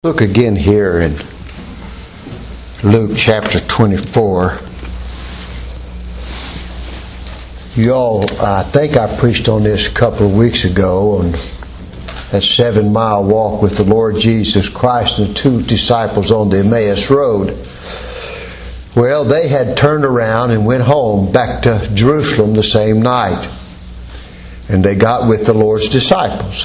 Look again here in Luke chapter 24. Y'all, I think I preached on this a couple of weeks ago on that 7-mile walk with the Lord Jesus Christ and the two disciples on the Emmaus Road. Well, they had turned around and went home back to Jerusalem the same night. And they got with the Lord's disciples.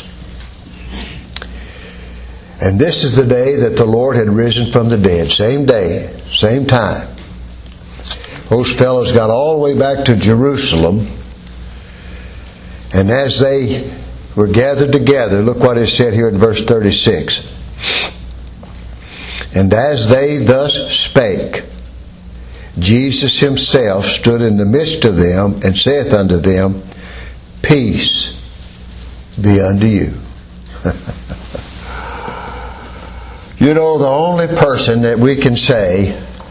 And this is the day that the Lord had risen from the dead. Same day, same time. Those fellows got all the way back to Jerusalem. And as they were gathered together, look what is said here in verse 36. And as they thus spake, Jesus himself stood in the midst of them and saith unto them, Peace be unto you. You know, the only person that we can say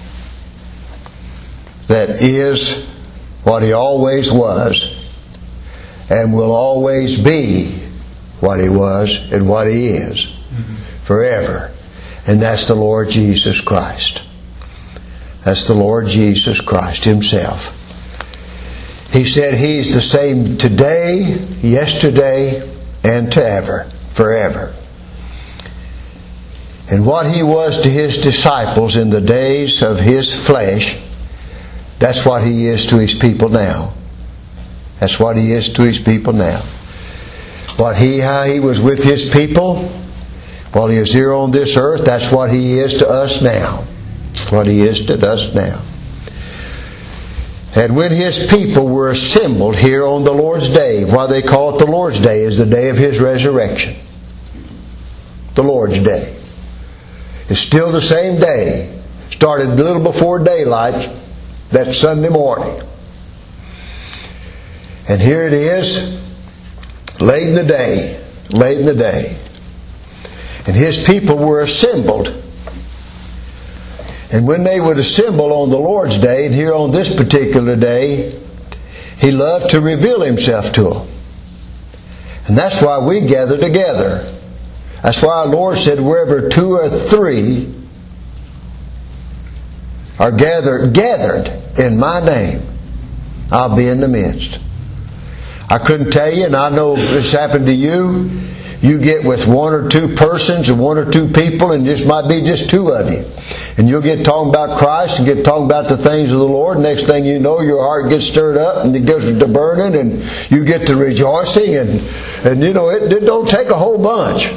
that is what he always was and will always be what he was and what he is forever. And that's the Lord Jesus Christ. That's the Lord Jesus Christ himself. He said he's the same today, yesterday, and forever. And what he was to his disciples in the days of his flesh, that's what he is to his people now. That's what he is to his people now. How he was with his people while he was here on this earth, that's what he is to us now. What he is to us now. And when his people were assembled here on the Lord's Day, why they call it the Lord's Day is the day of his resurrection. The Lord's Day. It's still the same day. Started a little before daylight that Sunday morning. And here it is, late in the day. And his people were assembled. And when they would assemble on the Lord's Day, and here on this particular day, he loved to reveal himself to them. And that's why we gather together. That's why our Lord said, wherever 2 or 3 are gathered in my name, I'll be in the midst. I couldn't tell you, and I know this happened to you. You get with 1 or 2 persons and 1 or 2 people, and this might be just 2 of you. And you'll get talking about Christ and get talking about the things of the Lord. Next thing you know, your heart gets stirred up and it goes to burning, and you get to rejoicing, and you know, it don't take a whole bunch.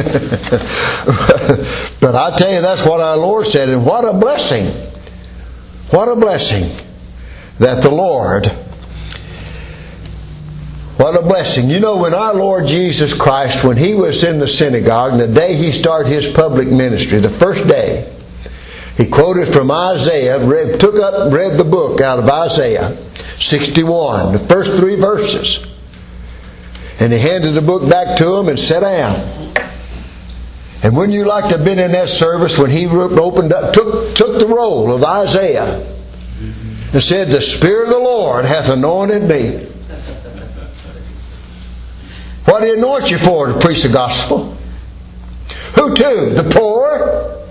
But I tell you, that's what our Lord said, and what a blessing. What a blessing that the Lord... What a blessing. You know, when our Lord Jesus Christ, when He was in the synagogue, and the day He started His public ministry, the first day, He quoted from Isaiah, read the book out of Isaiah 61, the first 3 verses. And He handed the book back to him and sat down. And wouldn't you like to have been in that service when He opened up, took the roll of Isaiah and said, The Spirit of the Lord hath anointed me. What did He anoint you for? To preach the gospel. Who to? The poor?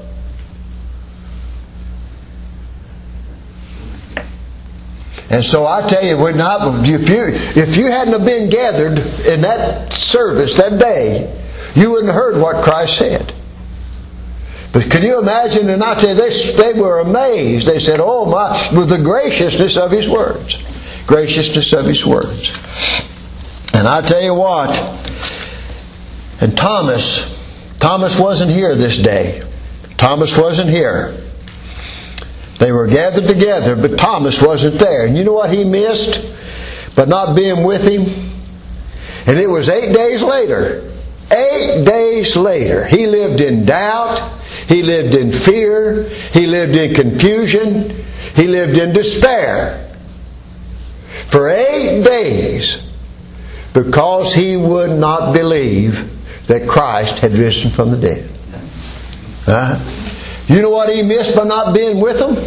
And so I tell you, if you hadn't have been gathered in that service that day, you wouldn't have heard what Christ said. But can you imagine? And I tell you, they were amazed. They said, "Oh my!" With the graciousness of His words, graciousness of His words. And I tell you what, and Thomas wasn't here this day. Thomas wasn't here. They were gathered together, but Thomas wasn't there. And you know what he missed? But not being with him? And it was 8 days later. 8 days later. He lived in doubt. He lived in fear. He lived in confusion. He lived in despair. For 8 days. Because he would not believe that Christ had risen from the dead. You know what he missed by not being with them?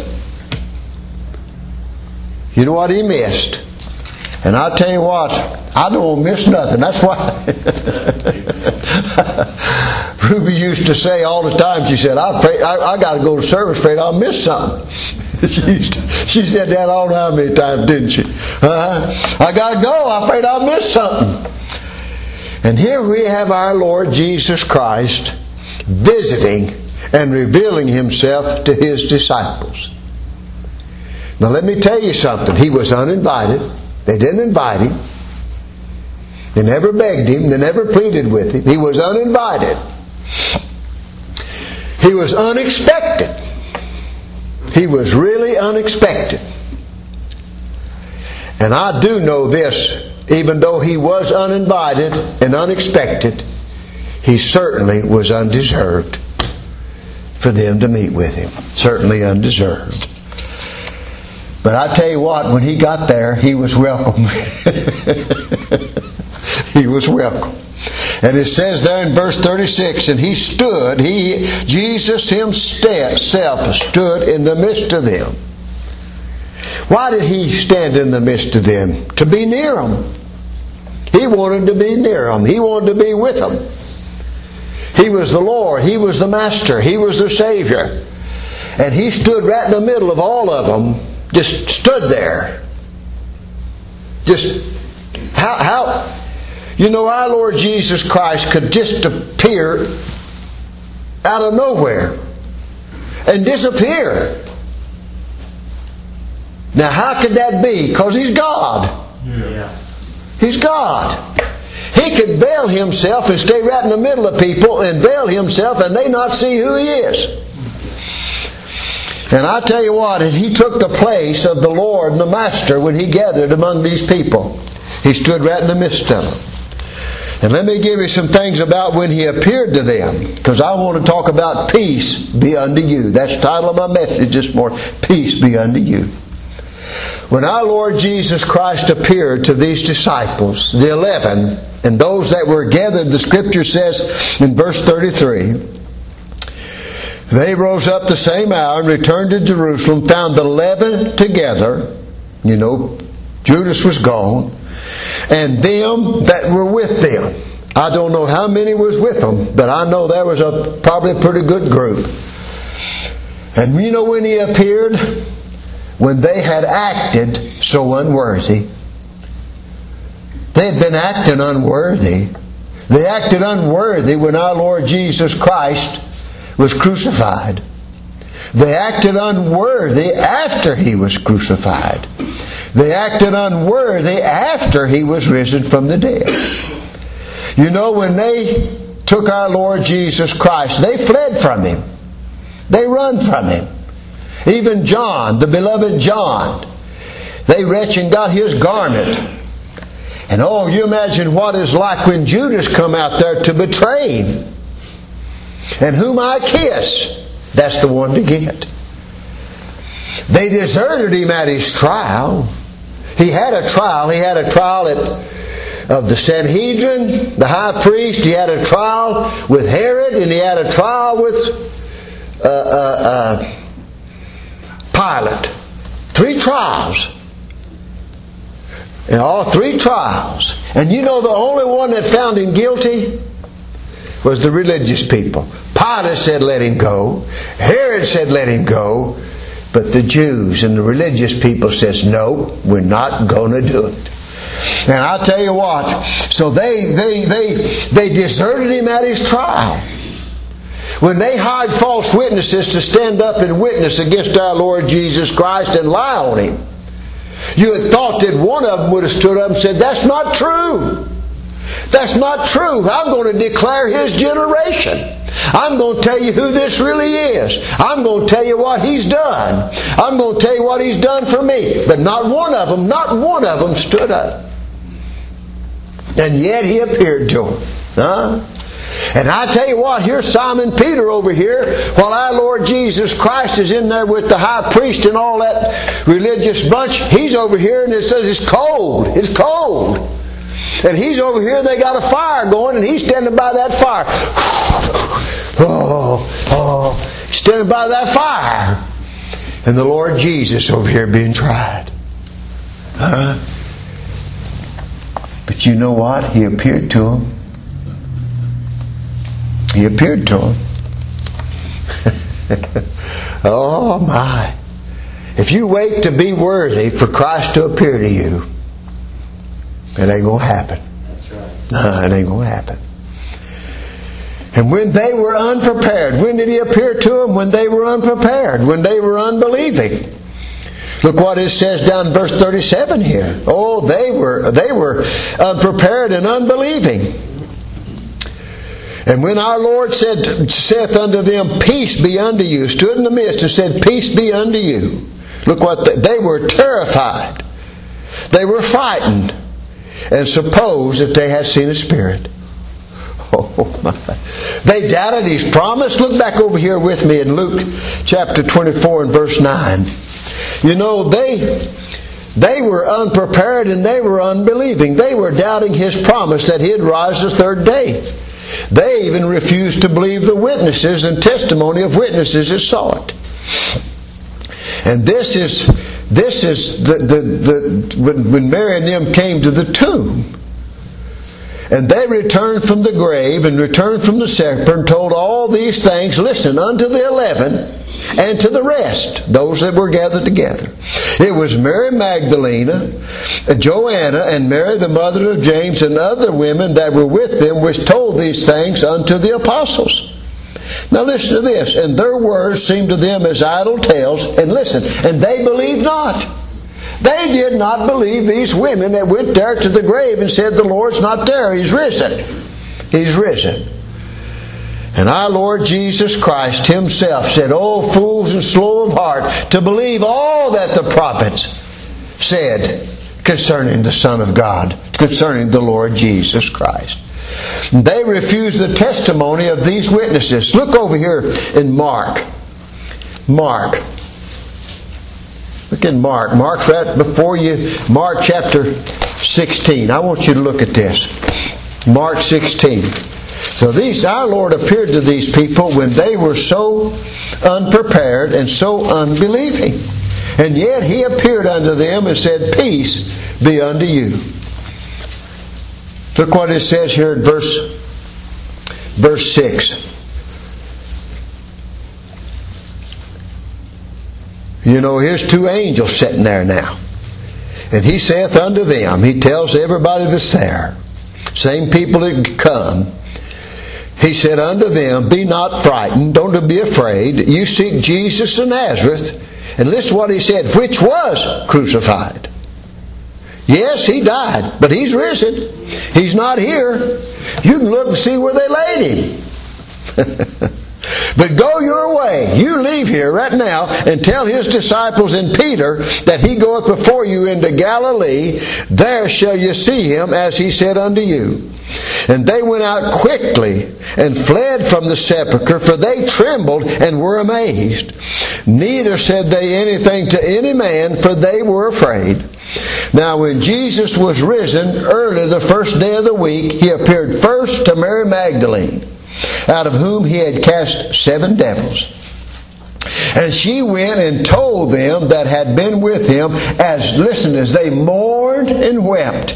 You know what he missed? And I'll tell you what, I don't miss nothing. That's why. Ruby used to say all the time, she said, I got to go to service, afraid I'll miss something. She said that all the time, many times, didn't she? I got to go, I'm afraid I'll miss something. And here we have our Lord Jesus Christ visiting and revealing Himself to His disciples. Now let me tell you something. He was uninvited. They didn't invite Him. They never begged Him. They never pleaded with Him. He was uninvited. He was unexpected. He was really unexpected. And I do know this, even though He was uninvited and unexpected, He certainly was undeserved for them to meet with Him. Certainly undeserved. But I tell you what, when He got there, He was welcome. He was welcome. And it says there in verse 36, and He stood, Jesus Himself stood in the midst of them. Why did He stand in the midst of them? To be near them. He wanted to be near them. He wanted to be with them. He was the Lord. He was the Master. He was the Savior. And He stood right in the middle of all of them. Just stood there. Just how you know, our Lord Jesus Christ could just appear out of nowhere and disappear. Now how could that be? Because He's God. Yeah. He's God. He could veil Himself and stay right in the middle of people and veil Himself and they not see who He is. And I tell you what, He took the place of the Lord and the Master when He gathered among these people. He stood right in the midst of them. And let me give you some things about when He appeared to them, because I want to talk about peace be unto you. That's the title of my message this morning. Peace be unto you. When our Lord Jesus Christ appeared to these disciples, the 11, and those that were gathered, the Scripture says in verse 33, they rose up the same hour and returned to Jerusalem, found the 11 together. You know, Judas was gone. And them that were with them. I don't know how many was with them, but I know there was probably a pretty good group. And you know when He appeared? When they had acted so unworthy. They had been acting unworthy. They acted unworthy when our Lord Jesus Christ was crucified. They acted unworthy after He was crucified. They acted unworthy after He was risen from the dead. You know, when they took our Lord Jesus Christ, they fled from Him. They run from Him. Even John, the beloved John, they reached and got his garment. And oh, you imagine what it's like when Judas come out there to betray Him. And whom I kiss, that's the one to get. They deserted Him at His trial. He had a trial. He had a trial of the Sanhedrin, the high priest. He had a trial with Herod, and he had a trial with Pilate. 3 trials. And all 3 trials. And you know the only one that found Him guilty was the religious people. Pilate said let Him go. Herod said let Him go. But the Jews and the religious people says, no, we're not going to do it. And I'll tell you what, so they deserted Him at His trial. When they hired false witnesses to stand up and witness against our Lord Jesus Christ and lie on Him, you had thought that one of them would have stood up and said, that's not true. That's not true. I'm going to declare His generation. I'm going to tell you who this really is. I'm going to tell you what He's done. I'm going to tell you what He's done for me. But not one of them stood up. And yet He appeared to them. Huh? And I tell you what, here's Simon Peter over here, while our Lord Jesus Christ is in there with the high priest and all that religious bunch. He's over here and it says it's cold. It's cold. And he's over here, they got a fire going, and he's standing by that fire. Standing by that fire. And the Lord Jesus over here being tried. But you know what? He appeared to him. He appeared to them. Oh my. If you wait to be worthy for Christ to appear to you, it ain't going to happen. That's right. No, it ain't going to happen. And when they were unprepared, when did He appear to them? When they were unprepared, when they were unbelieving. Look what it says down in verse 37 here. Oh, they were unprepared and unbelieving. And when our Lord saith unto them, Peace be unto you, stood in the midst and said, Peace be unto you. Look what they were terrified. They were frightened and supposed that they had seen a spirit. Oh my. They doubted His promise. Look back over here with me in Luke chapter 24 and verse 9. You know, they were unprepared and they were unbelieving. They were doubting His promise that He'd rise the third day. They even refused to believe the witnesses and testimony of witnesses that saw it. And this is when Mary and them came to the tomb. And they returned from the grave and returned from the sepulchre and told all these things, listen, unto the 11 and to the rest, those that were gathered together. It was Mary Magdalene, Joanna, and Mary the mother of James, and other women that were with them, which told these things unto the apostles. Now listen to this. And their words seemed to them as idle tales. And listen, and they believed not. They did not believe these women that went there to the grave and said, the Lord's not there, He's risen. He's risen. And our Lord Jesus Christ Himself said, O fools and slow of heart, to believe all that the prophets said concerning the Son of God, concerning the Lord Jesus Christ. They refused the testimony of these witnesses. Look over here in Mark. Look in Mark. Mark's right before you. Mark chapter 16. I want you to look at this. Mark 16. So our Lord appeared to these people when they were so unprepared and so unbelieving. And yet He appeared unto them and said, Peace be unto you. Look what it says here in verse 6. You know, here's two angels sitting there now. And He saith unto them, He tells everybody that's there, same people that come, He said unto them, Be not frightened, don't be afraid. You seek Jesus of Nazareth. And listen to what He said, which was crucified. Yes, He died, but He's risen. He's not here. You can look and see where they laid Him. But go your way. You leave here right now and tell His disciples and Peter that He goeth before you into Galilee. There shall you see Him as He said unto you. And they went out quickly and fled from the sepulchre, for they trembled and were amazed. Neither said they anything to any man, for they were afraid. Now when Jesus was risen early the first day of the week, He appeared first to Mary Magdalene, out of whom He had cast 7 devils. And she went and told them that had been with Him, as they mourned and wept.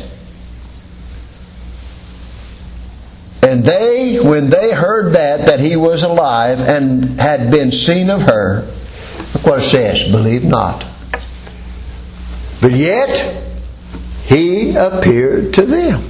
And they, when they heard that He was alive and had been seen of her, look what it says, believe not. But yet He appeared to them.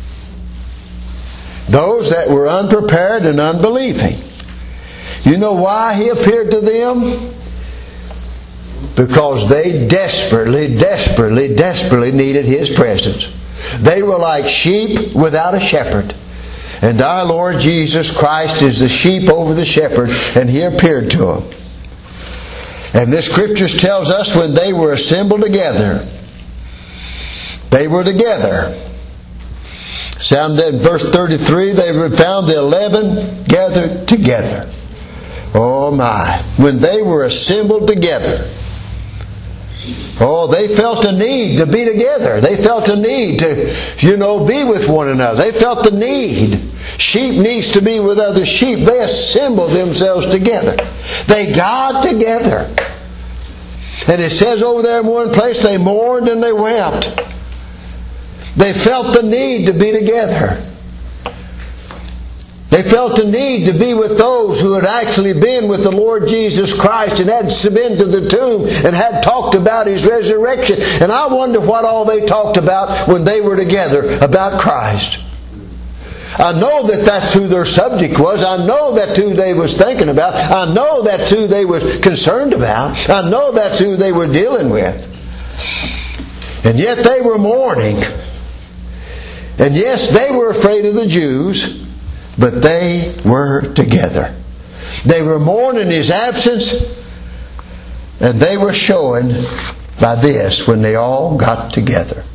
Those that were unprepared and unbelieving. You know why He appeared to them? Because they desperately needed His presence. They were like sheep without a shepherd. And our Lord Jesus Christ is the sheep over the shepherd, and He appeared to them. And the Scriptures tells us when they were assembled together, they were together. Sound in verse 33, they found the 11 gathered together. Oh my. When they were assembled together. Oh, they felt a need to be together. They felt a need to, be with one another. They felt the need. Sheep needs to be with other sheep. They assembled themselves together. They got together. And it says over there in one place, they mourned and they wept. They felt the need to be together. They felt the need to be with those who had actually been with the Lord Jesus Christ and had been to the tomb and had talked about His resurrection. And I wonder what all they talked about when they were together about Christ. I know that that's who their subject was. I know that's who they was thinking about. I know that's who they was concerned about. I know that's who they were dealing with. And yet they were mourning. And yes, they were afraid of the Jews, but they were together. They were mourning His absence, and they were showing by this when they all got together.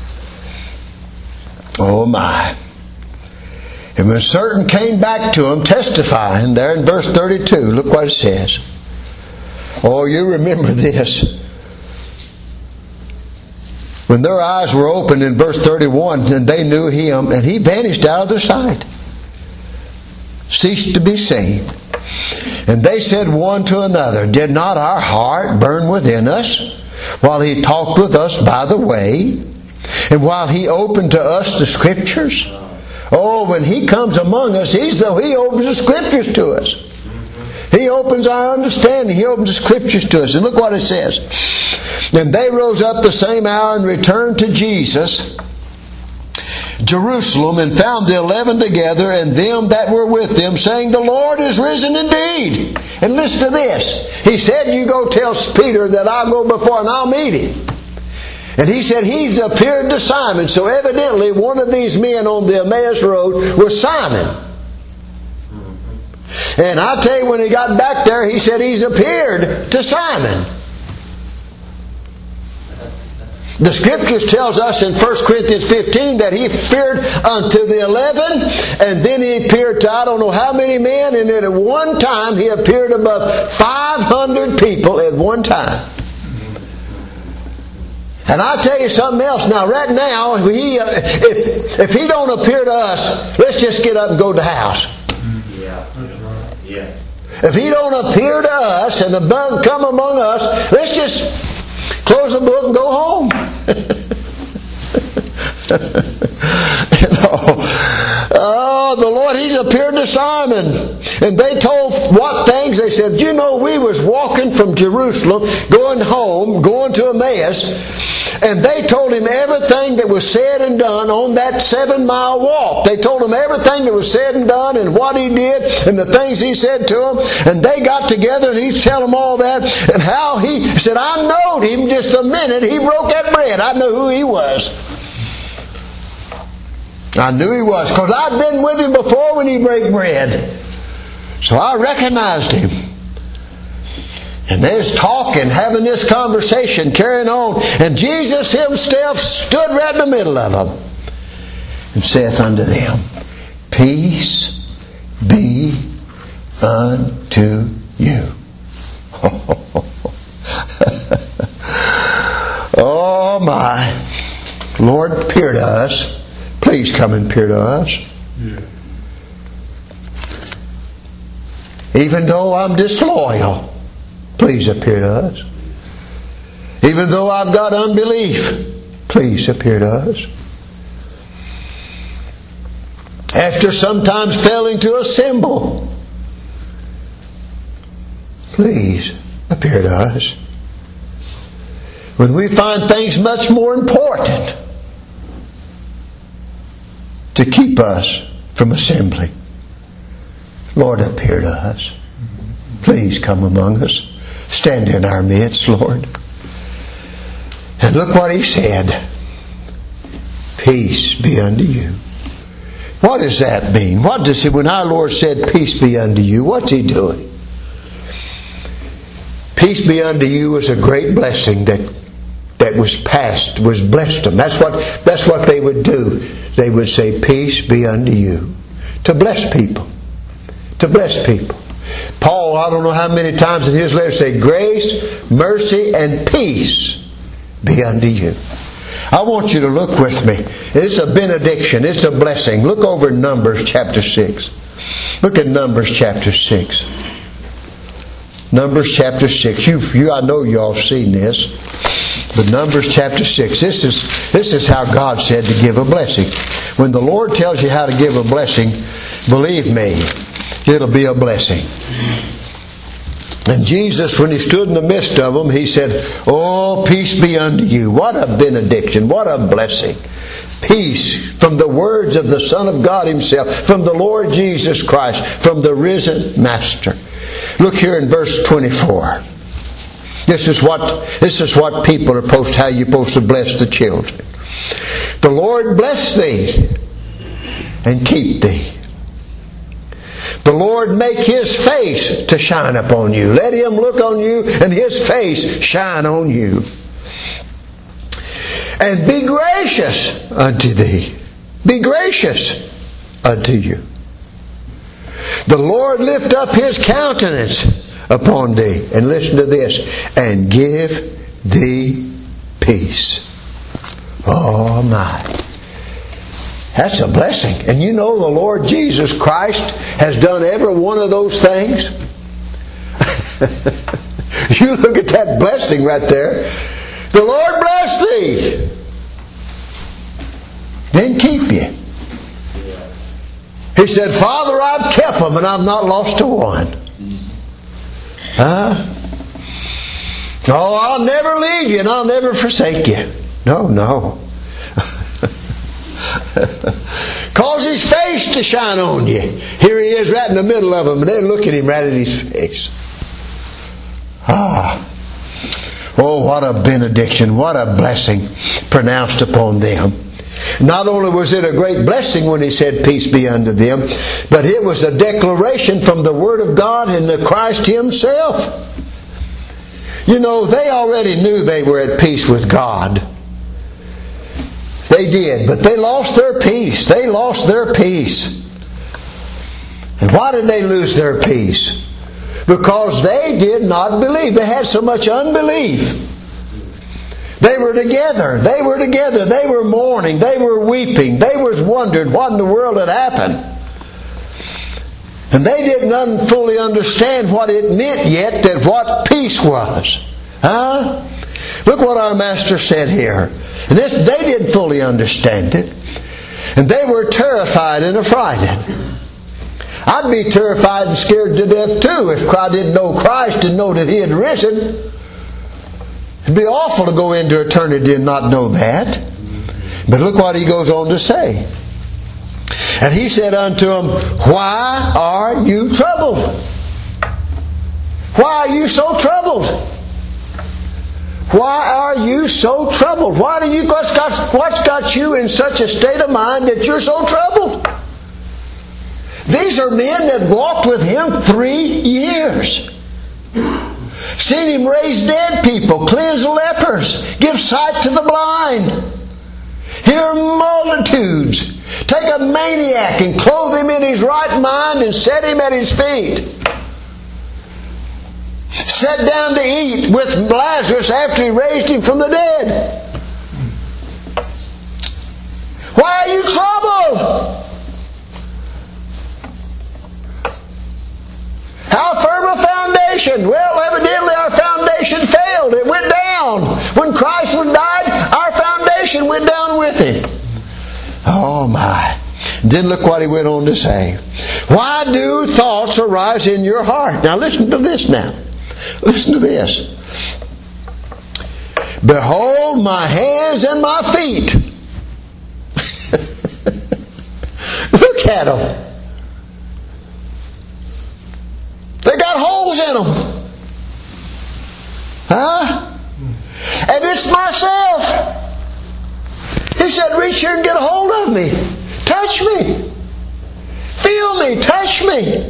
Oh my. And when certain came back to him testifying, there in verse 32, look what it says. Oh, you remember this. When their eyes were opened in verse 31, and they knew Him, and He vanished out of their sight. Ceased to be seen. And they said one to another, did not our heart burn within us while He talked with us by the way, and while He opened to us the Scriptures? Oh, when He comes among us, He opens the Scriptures to us. He opens our understanding. He opens the Scriptures to us. And look what it says. And they rose up the same hour and returned to Jesus, Jerusalem, and found the 11 together, and them that were with them, saying, the Lord is risen indeed. And listen to this. He said, you go tell Peter that I'll go before and I'll meet him. And he said He's appeared to Simon. So evidently one of these men on the Emmaus Road was Simon. And I tell you, when he got back there, he said He's appeared to Simon. The Scriptures tells us in 1 Corinthians 15 that He appeared unto the 11, and then He appeared to I don't know how many men, and then at one time He appeared above 500 people at one time. And I'll tell you something else. Now, right now, if He don't appear to us, let's just get up and go to the house. Yeah. If He don't appear to us and come among us, let's just close the book and go home. Oh, the Lord, He's appeared to Simon. And they told what things? They said, you know, we was walking from Jerusalem, going home, going to Emmaus, and they told Him everything that was said and done on that 7-mile walk. They told Him everything that was said and done and what He did and the things He said to them. And they got together and He's telling them all that. And how He said, I knowed Him just a minute He broke that bread. I knew who He was. I knew He was, because I'd been with Him before when He broke bread. So I recognized Him. And there's talking, having this conversation, carrying on. And Jesus Himself stood right in the middle of them and saith unto them, peace be unto you. Oh my. Lord, appear to us. Please come and appear to us. Yeah. Even though I'm disloyal, please appear to us. Even though I've got unbelief, please appear to us. After sometimes failing to assemble, please appear to us. When we find things much more important to keep us from assembling, Lord, appear to us. Please come among us. Stand in our midst, Lord. And look what He said. Peace be unto you. What does that mean? What does He, when our Lord said, peace be unto you, what's He doing? Peace be unto you was a great blessing that was passed, was blessed them. That's what they would do. They would say, peace be unto you. To bless people. To bless people. Paul, I don't know how many times in his letter said, grace, mercy, and peace be unto you. I want you to look with me. It's a benediction. It's a blessing. Look over in Numbers chapter 6. Look at Numbers chapter 6. Numbers chapter 6. I know you all seen this. But Numbers chapter 6. This is how God said to give a blessing. When the Lord tells you how to give a blessing, believe me, it'll be a blessing. And Jesus, when He stood in the midst of them, He said, "Oh, peace be unto you." What a benediction. What a blessing. Peace from the words of the Son of God Himself, from the Lord Jesus Christ, from the risen Master. Look here in verse 24. This is what people are supposed, how you're supposed to bless the children. "The Lord bless thee and keep thee. The Lord make His face to shine upon you." Let Him look on you and His face shine on you. "And be gracious unto thee." Be gracious unto you. "The Lord lift up His countenance upon thee." And listen to this. "And give thee peace." Oh my. That's a blessing. And you know the Lord Jesus Christ has done every one of those things. You look at that blessing right there. "The Lord bless thee, then keep you." He said, "Father, I've kept them and I've not lost a one." Huh? "Oh, I'll never leave you and I'll never forsake you." No. Cause His face to shine on you. Here He is right in the middle of them, and they look at Him right at His face. Oh, what a benediction, what a blessing pronounced upon them. Not only was it a great blessing when He said, "Peace be unto them," but it was a declaration from the Word of God and the Christ Himself. You know, they already knew they were at peace with God. They did, but they lost their peace. They lost their peace. And why did they lose their peace? Because they did not believe. They had so much unbelief. They were together. They were mourning. They were weeping. They was wondering what in the world had happened. And they didn't fully understand what it meant yet, that what peace was. Huh? Look what our Master said here. And they didn't fully understand it. And they were terrified and affrighted. I'd be terrified and scared to death too if I didn't know Christ and know that He had risen. It'd be awful to go into eternity and not know that. But look what He goes on to say. "And He said unto them, Why are you troubled? Why are you so troubled? Why are you so troubled? What's got you in such a state of mind that you're so troubled?" These are men that walked with Him 3 years. Seen Him raise dead people, cleanse lepers, give sight to the blind, heal multitudes, take a maniac and clothe him in his right mind and set him at His feet. Sat down to eat with Lazarus after He raised him from the dead. Why are you troubled? How firm a foundation? Well, evidently our foundation failed. It went down. When Christ died, our foundation went down with Him. Oh my. Then look what He went on to say. "Why do thoughts arise in your heart?" Now listen to this now. Listen to this. "Behold my hands and my feet." Look at them. They got holes in them. Huh? "And it's myself." He said, "Reach here and get a hold of me. Touch me. Feel me. Touch me.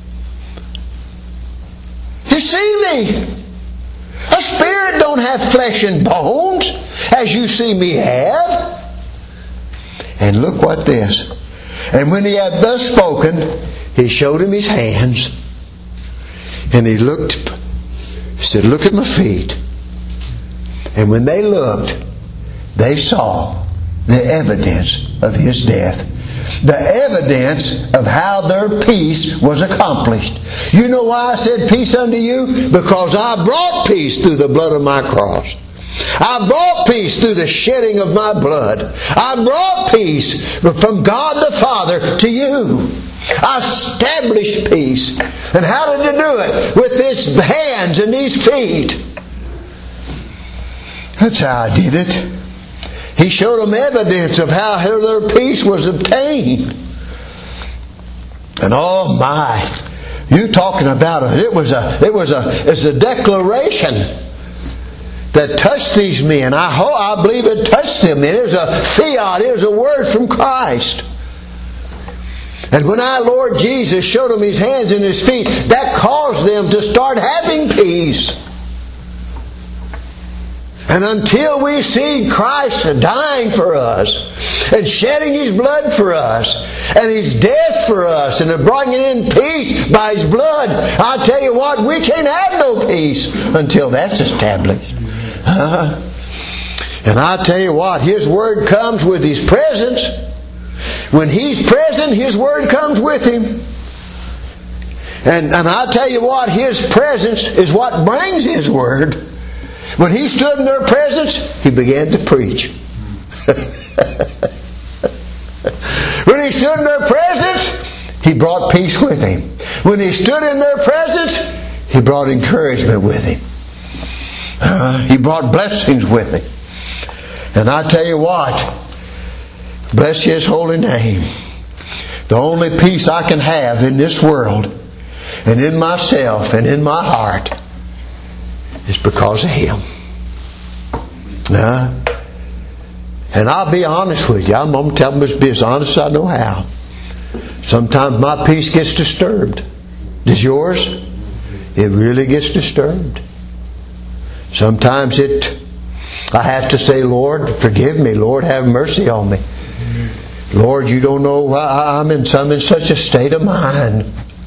You see me. A spirit don't have flesh and bones as you see me have." And look what this. "And when He had thus spoken, He showed him His hands. And He said, Look at my feet." And when they looked, they saw the evidence of His death. The evidence of how their peace was accomplished. You know why I said peace unto you? Because I brought peace through the blood of my cross. I brought peace through the shedding of my blood. I brought peace from God the Father to you. I established peace. And how did He do it? With His hands and His feet. That's how I did it. He showed them evidence of how their peace was obtained. And oh my, you talking about it? It's a declaration that touched these men. I believe it touched them. It is a fiat. It is a word from Christ. And when our Lord Jesus showed them His hands and His feet, that caused them to start having peace. And until we see Christ dying for us and shedding His blood for us and His death for us and bringing in peace by His blood, I tell you what, we can't have no peace until that's established. And I tell you what, His Word comes with His presence. When He's present, His Word comes with Him. And I tell you what, His presence is what brings His Word. When He stood in their presence, He began to preach. When He stood in their presence, He brought peace with Him. When He stood in their presence, He brought encouragement with Him. He brought blessings with Him. And I tell you what, bless His holy name. The only peace I can have in this world and in myself and in my heart is because of Him. And I'll be honest with you. I'm going to tell them as honest as I know how. Sometimes my peace gets disturbed. Does yours? It really gets disturbed. Sometimes I have to say, Lord, forgive me. Lord, have mercy on me. Lord, you don't know, I'm in such a state of mind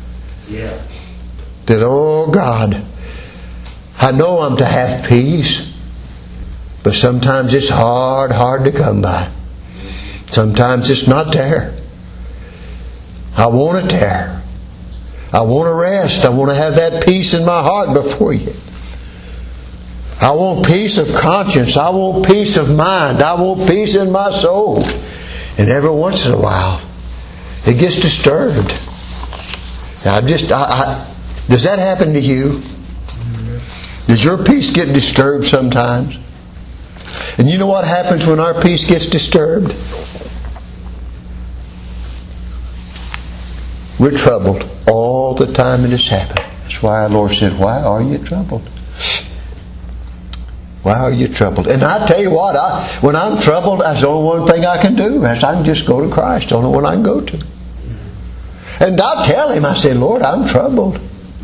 that, oh God, I know I'm to have peace, but sometimes it's hard to come by. Sometimes it's not there. I want it there. I want to rest. I want to have that peace in my heart before you. I want peace of conscience. I want peace of mind. I want peace in my soul. And every once in a while, it gets disturbed. Does that happen to you? Does your peace get disturbed sometimes? And you know what happens when our peace gets disturbed? We're troubled all the time it has happened. That's why our Lord said, why are you troubled? Why are you troubled? And I tell you what, when I'm troubled, that's the only one thing I can do. I can just go to Christ. The only one I can go to. And I tell Him, I say, Lord, I'm troubled.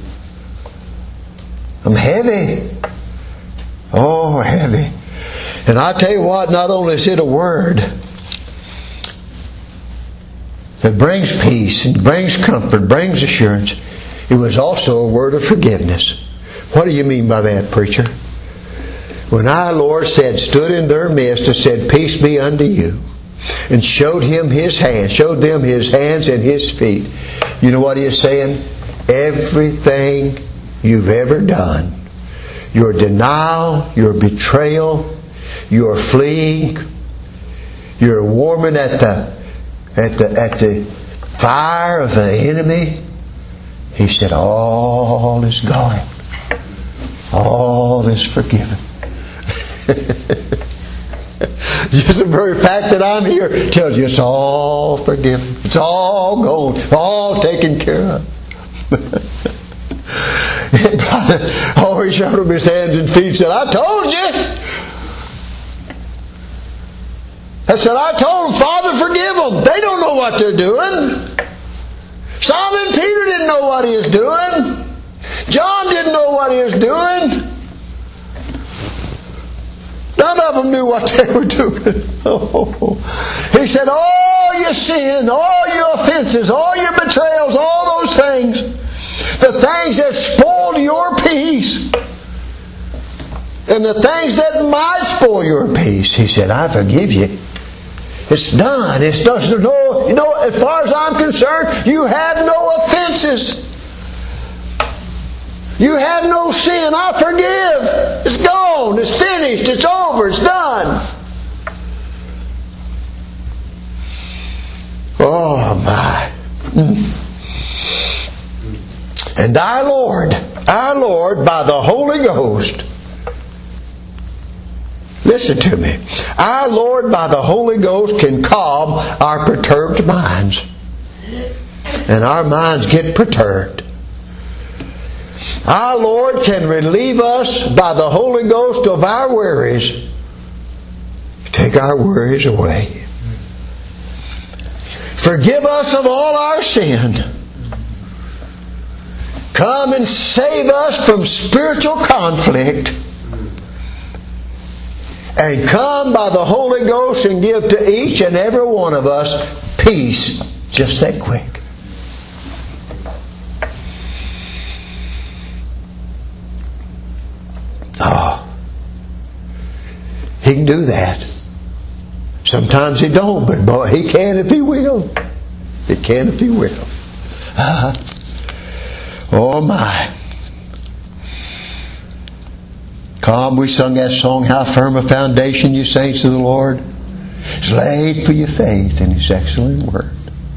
I'm heavy. Oh, heavy. And I tell you what, not only is it a word that brings peace and brings comfort, brings assurance, it was also a word of forgiveness. What do you mean by that, preacher? When our Lord stood in their midst and said, peace be unto you, and showed them His hands and His feet, you know what He is saying? Everything you've ever done, your denial, your betrayal, your fleeing, your warming at the fire of the enemy, He said, all is gone. All is forgiven. Just the very fact that I'm here tells you it's all forgiven. It's all gone. All taken care of. He showed him His hands and feet and said, I told you. I told them, Father, forgive them. They don't know what they're doing. Simon Peter didn't know what he was doing. John didn't know what he was doing. None of them knew what they were doing. He said, all your sin, all your offenses, all your betrayals, all those things, the things that spoiled your peace, and the things that might spoil your peace, He said, I forgive you. It's done. As far as I'm concerned, you have no offenses. You have no sin. I forgive. It's gone. It's finished. It's over. It's done. Oh my. And our Lord, by the Holy Ghost, listen to me, our Lord by the Holy Ghost can calm our perturbed minds. And our minds get perturbed. Our Lord can relieve us by the Holy Ghost of our worries. Take our worries away. Forgive us of all our sin. Come and save us from spiritual conflict. And come by the Holy Ghost and give to each and every one of us peace just that quick. Oh, He can do that. Sometimes He don't, but boy, He can if He will. He can if He will. Oh my. Come, we sung that song, How Firm a Foundation, you saints of the Lord, is laid for your faith in His excellent word.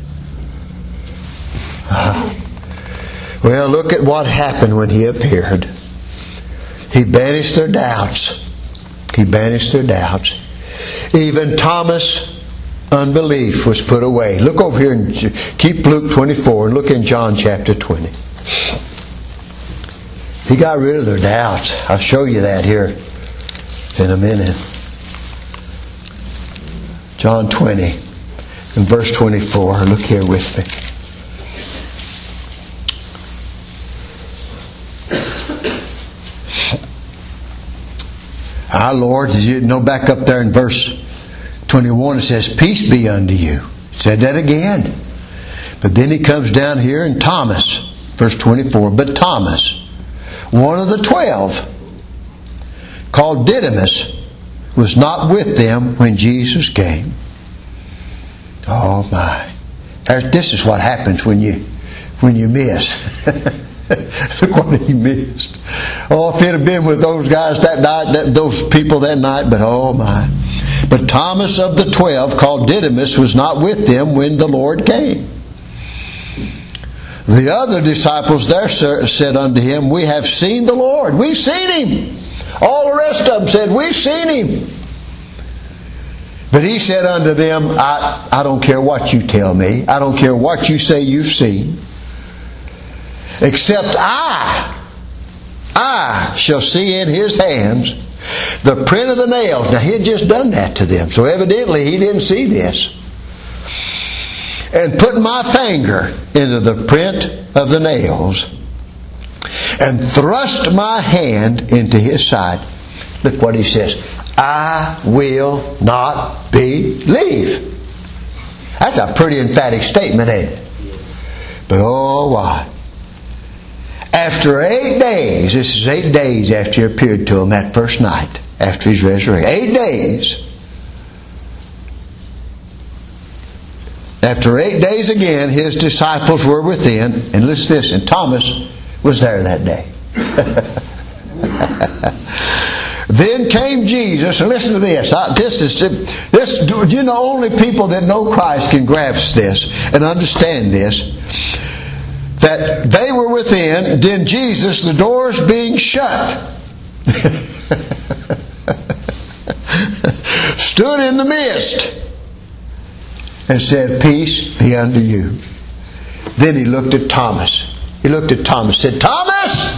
Well, look at what happened when He appeared. He banished their doubts. He banished their doubts. Even Thomas' unbelief was put away. Look over here and keep Luke 24 and look in John chapter 20. He got rid of their doubts. I'll show you that here in a minute. John 20 and verse 24. Look here with me. Our Lord, as you know, back up there in verse 21, it says, peace be unto you. It said that again. But then He comes down here and Thomas, verse 24, but Thomas, one of the 12, called Didymus, was not with them when Jesus came. Oh my. This is what happens when you miss. Look what he missed. Oh, if it had been with those guys that night, those people that night, but oh my. But Thomas of the 12, called Didymus, was not with them when the Lord came. The other disciples there said unto Him, we have seen the Lord. We've seen Him. All the rest of them said, we've seen Him. But He said unto them, I don't care what you tell me. I don't care what you say you've seen. Except I shall see in His hands the print of the nails. Now He had just done that to them. So evidently He didn't see this. And put my finger into the print of the nails. And thrust my hand into His side. Look what He says. I will not believe. That's a pretty emphatic statement, ain't it? But oh what? After 8 days, this is 8 days after He appeared to them that first night after His resurrection. 8 days. After 8 days again, His disciples were within, and listen to this, and Thomas was there that day. Then came Jesus, and listen to this. Only people that know Christ can grasp this and understand this. That they were within, then Jesus, the doors being shut, stood in the midst and said, peace be unto you. Then He looked at Thomas. He looked at Thomas, said, Thomas!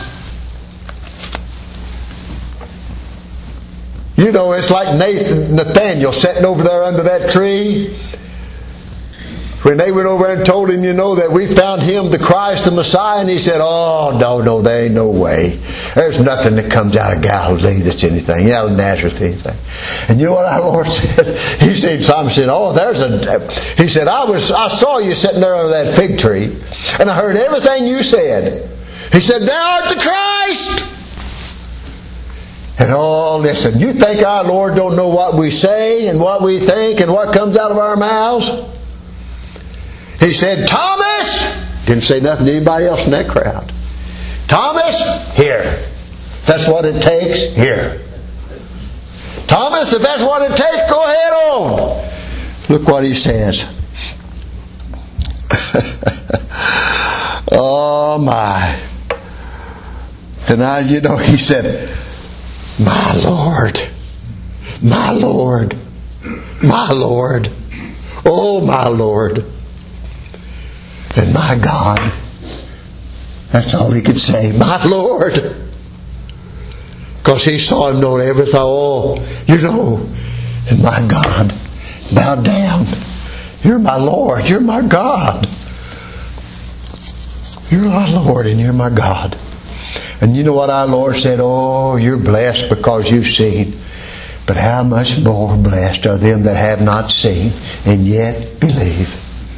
You know, it's like Nathaniel sitting over there under that tree. When they went over and told him, that we found Him, the Christ, the Messiah, and he said, oh, no, there ain't no way. There's nothing that comes out of Galilee that's anything, out of Nazareth, anything. And you know what our Lord said? He said, Thomas said, he said, I saw you sitting there under that fig tree, and I heard everything you said. He said, thou art the Christ! And listen, you think our Lord don't know what we say and what we think and what comes out of our mouths? He said, Thomas! Didn't say nothing to anybody else in that crowd. Thomas, here. If that's what it takes, here. Thomas, if that's what it takes, go ahead on. Look what He says. Oh my. And he said, my Lord, my Lord, my Lord, oh my Lord, and my God. That's all he could say, my Lord. Because he saw him doing everything. And my God, bow down. You're my Lord, you're my God. You're my Lord and you're my God. And you know what our Lord said? Oh, you're blessed because you've seen. But how much more blessed are them that have not seen and yet believe.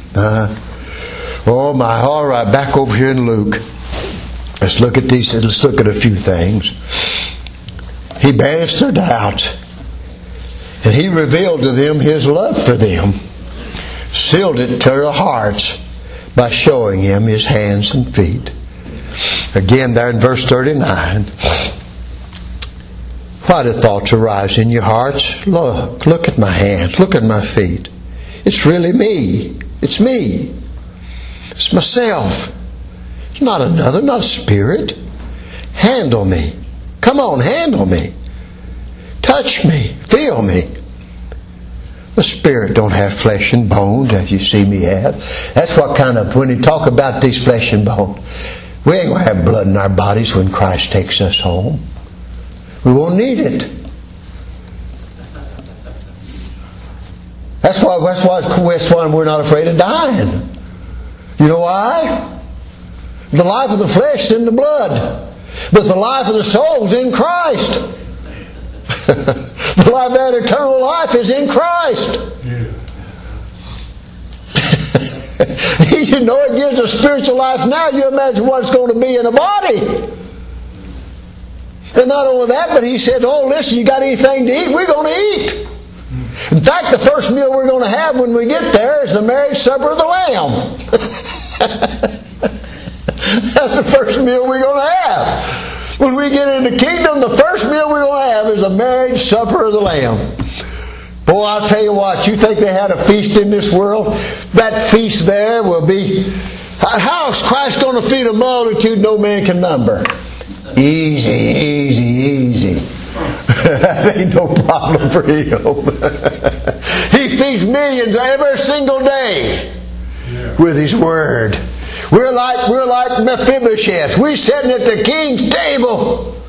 Oh my, all right, back over here in Luke. Let's look at these. Let's look at a few things. He banished their doubts. And he revealed to them his love for them. Sealed it to their hearts by showing him his hands and feet. Again, there in verse 39. Why do thoughts arise in your hearts? Look at my hands. Look at my feet. It's really me. It's me. It's myself. It's not another, not a spirit. Handle me. Come on, handle me. Touch me. Feel me. The spirit don't have flesh and bones as you see me have. That's what kind of, when you talk about these flesh and bones, we ain't going to have blood in our bodies when Christ takes us home. We won't need it. That's why we're not afraid of dying. You know why? The life of the flesh is in the blood. But the life of the soul is in Christ. The life of that eternal life is in Christ. It gives a spiritual life now. You imagine what it's going to be in a body. And not only that, but he said, oh, listen, you got anything to eat? We're going to eat. In fact, the first meal we're going to have when we get there is the marriage supper of the Lamb. That's the first meal we're going to have. When we get in the kingdom, the first meal we're going to have is the marriage supper of the Lamb. Boy, I'll tell you what, you think they had a feast in this world? That feast there will be... How is Christ going to feed a multitude no man can number? Easy, easy, easy. That ain't no problem for him. He feeds millions every single day with His Word. We're like Mephibosheth. We're sitting at the king's table,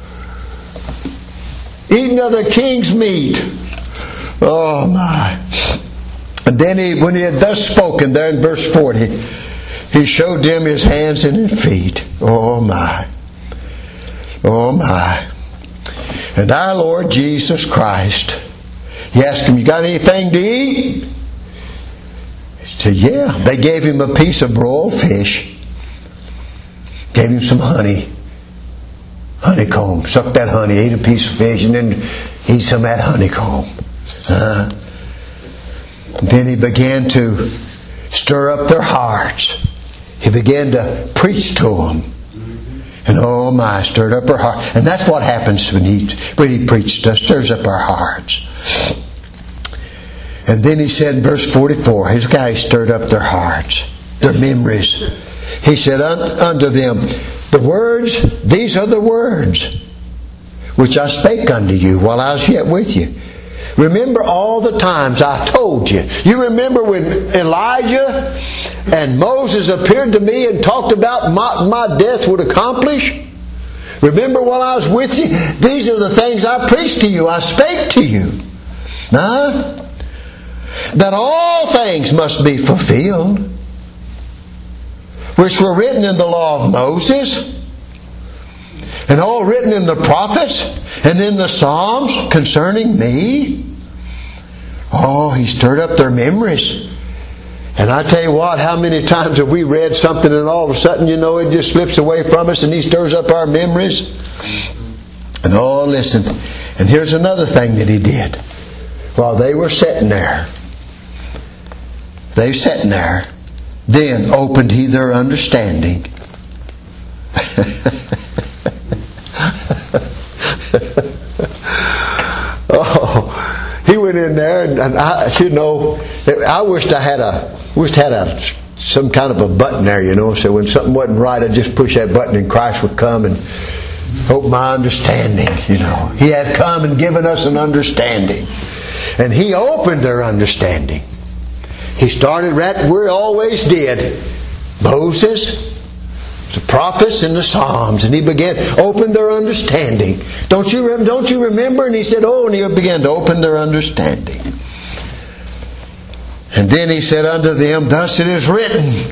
eating of the king's meat. Oh my! And then when he had thus spoken, there in verse 40, he showed them his hands and his feet. Oh my! Oh my! And our Lord Jesus Christ, he asked him, "You got anything to eat?" He said, "Yeah." They gave him a piece of broiled fish. Gave him some honeycomb. Sucked that honey, ate a piece of fish, and then ate some of that honeycomb. Then he began to stir up their hearts. He began to preach to them. And oh my, stirred up our heart. And that's what happens when he preached to us, stirs up our hearts. And then he said in verse 44, his guy stirred up their hearts, their memories. He said unto them, these are the words which I spake unto you while I was yet with you. Remember all the times I told you. You remember when Elijah and Moses appeared to me and talked about my death would accomplish? Remember while I was with you? These are the things I preached to you. I spake to you. That all things must be fulfilled, which were written in the law of Moses, and all written in the prophets, and in the Psalms concerning me. Oh, he stirred up their memories. And I tell you what, how many times have we read something and all of a sudden, it just slips away from us and he stirs up our memories? And oh, listen. And here's another thing that he did. While they were sitting there, then opened he their understanding. Oh, he went in there, and I wished I had some kind of a button there, so when something wasn't right, I'd just push that button and Christ would come and Open my understanding, you know. He hath come and given us an understanding. And He opened their understanding. He started right where He always did. Moses, the prophets, and the Psalms. And He began to open their understanding. Don't you remember? And He said, and He began to open their understanding. And then He said unto them, thus it is written,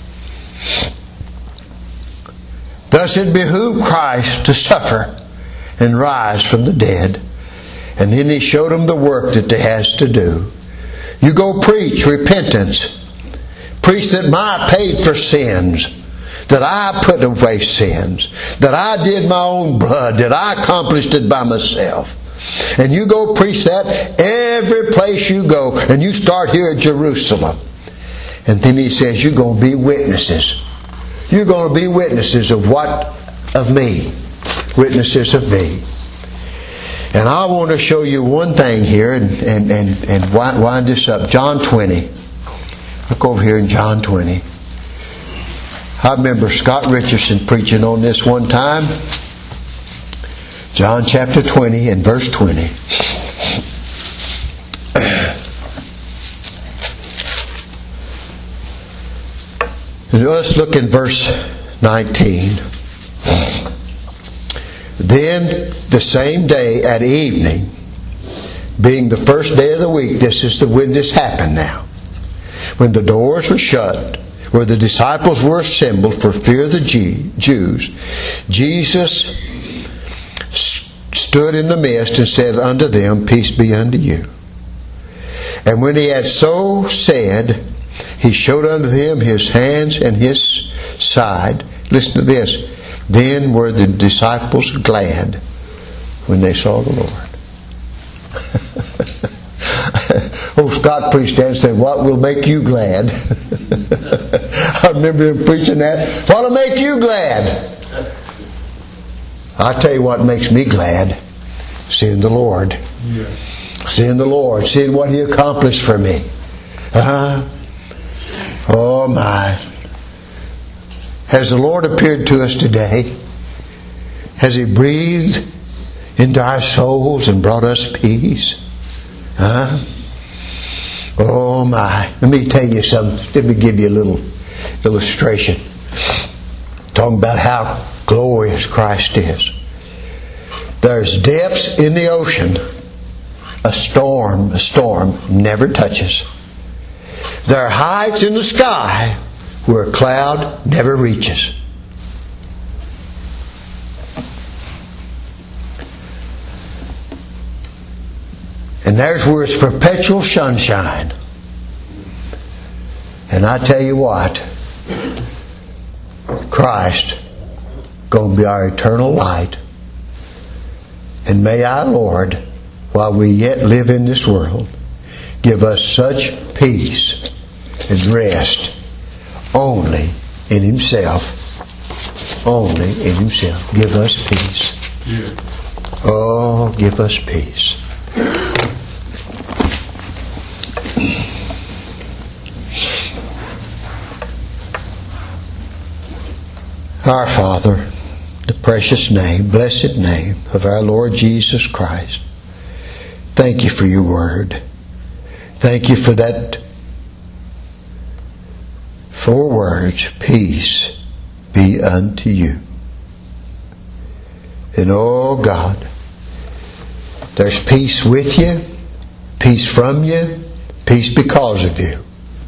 thus it behooved Christ to suffer and rise from the dead. And then He showed them the work that they has to do. You go preach repentance. Preach that I paid for sins. That I put away sins. That I did my own blood. That I accomplished it by myself. And you go preach that every place you go. And you start here at Jerusalem. And then He says, you're going to be witnesses. You're going to be witnesses of what? Of me. Witnesses of me. And I want to show you one thing here and wind this up. John 20. Look over here in John 20. I remember Scott Richardson preaching on this one time. John chapter 20 and verse 20. Let's look in verse 19. Then the same day at evening, being the first day of the week, this is when this happened now. When the doors were shut, where the disciples were assembled for fear of the Jews, Jesus stood in the midst and said unto them, peace be unto you. And when He had so said, He showed unto them His hands and His side. Listen to this. Then were the disciples glad when they saw the Lord. Scott preached that and said, what will make you glad? I remember him preaching that. What will make you glad? I tell you what makes me glad. Seeing the Lord. Yeah. Seeing the Lord. Seeing what He accomplished for me. Oh my. Has the Lord appeared to us today? Has He breathed into our souls and brought us peace? Oh my. Let me tell you something. Let me give you a little illustration. Talking about how glorious Christ is. There's depths in the ocean a storm never touches. There are heights in the sky where a cloud never reaches. And there's where it's perpetual sunshine. And I tell you what, Christ going to be our eternal light. And may our Lord, while we yet live in this world, give us such peace and rest only in Himself. Only in Himself. Give us peace. Yeah. Oh, give us peace. Our Father, the precious name, blessed name of our Lord Jesus Christ, thank You for Your word. Thank You for that 4 words, peace be unto you. And oh God, there's peace with You, peace from You, peace because of You.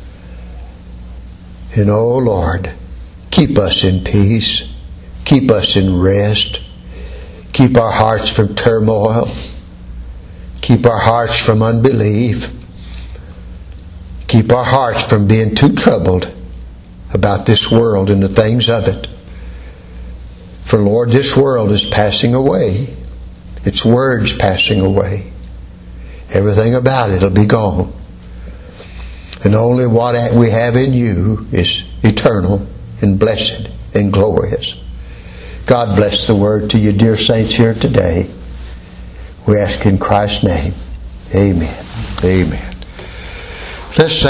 And oh Lord, keep us in peace. Keep us in rest. Keep our hearts from turmoil. Keep our hearts from unbelief. Keep our hearts from being too troubled about this world and the things of it. For Lord, this world is passing away. Its words passing away. Everything about it will be gone. And only what we have in You is eternal and blessed and glorious. God bless the word to You, dear saints, here today. We ask in Christ's name. Amen. Amen. Let's